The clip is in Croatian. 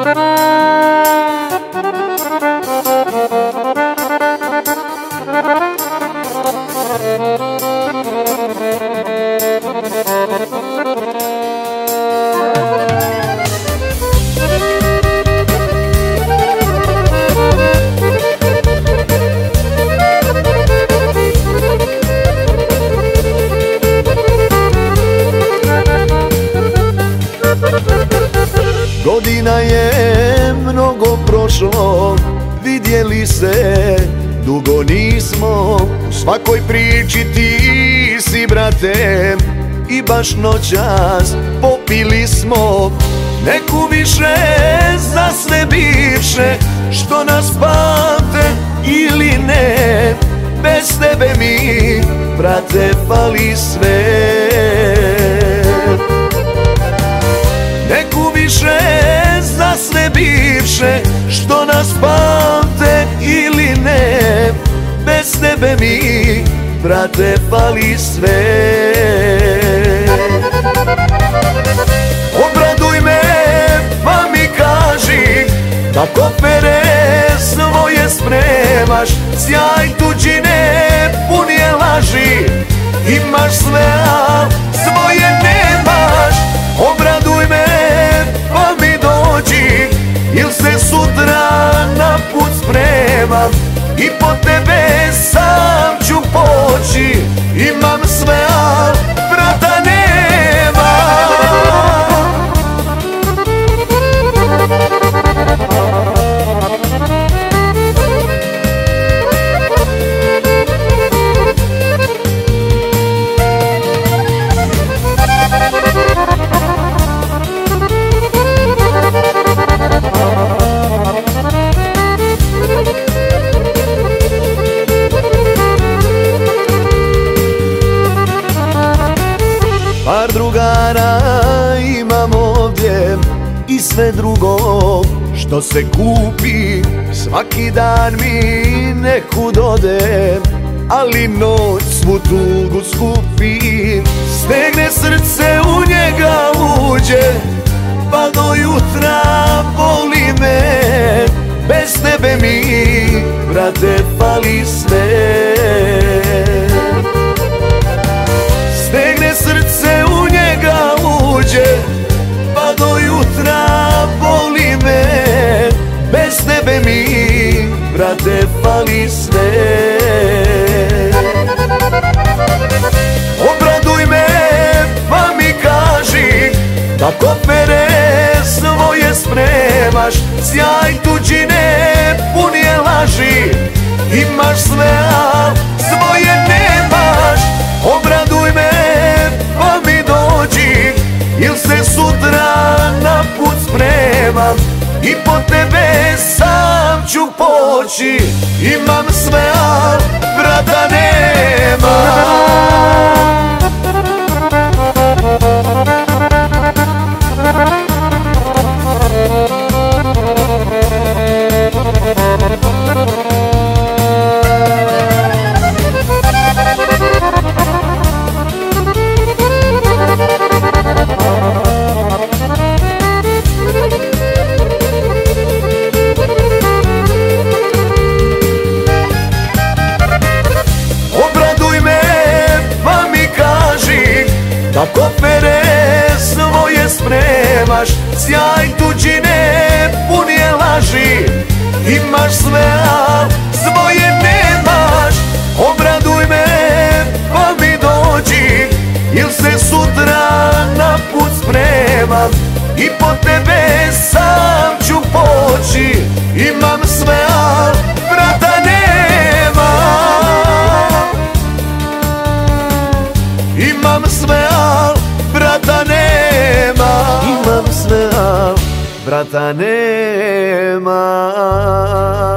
Godina je mnogo prošlo, vidjeli se dugo nismo. U svakoj priči ti si, brate, i baš noćas popili smo. Neku više za sve bivše, što nas pamte ili ne. Bez tebe mi, brate, fali sve. Neku više za sve bivše, što nas pamte ili ne. Bez tebe mi, brate, fali sve. Obraduj me pa mi kaži da kofere svoje spremaš. Sjaj tuđine pun je laži, imaš sve a svoje nemaš. Obraduj me pa mi dođi, il se sutra na put spremam i po tebe sam ću poći. Imam sve a brata nema. Par drugara imam ovdje i sve drugo što se kupi. Svaki dan mi nekud ode, ali noć svu tugu skupi. Stegne srce, u njega uđe, pa do jutra boli me. Bez tebe mi, brate, fali sve. Stegne srce, u njega uđe, pa do jutra boli me. Bez tebe mi, brate, fali sve. Obraduj me pa mi kaži da kofere svoje spremaš. Sjaj tuđine pun je laži, imaš sve a svoje nemaš. Obraduj me pa mi dođi, il se sutra na put spremam i po tebe sam ću poći. Imam sve a brata nema. Da kofere svoje spremaš. Sjaj tuđine pun je laži, imaš sve a svoje nemaš. Obraduj me pa mi dođi, il se sutra na put spremam i po tebe sam ću poći. Imam sve a brata nema. Imam sve a brata nema. Imam sve a brata nema.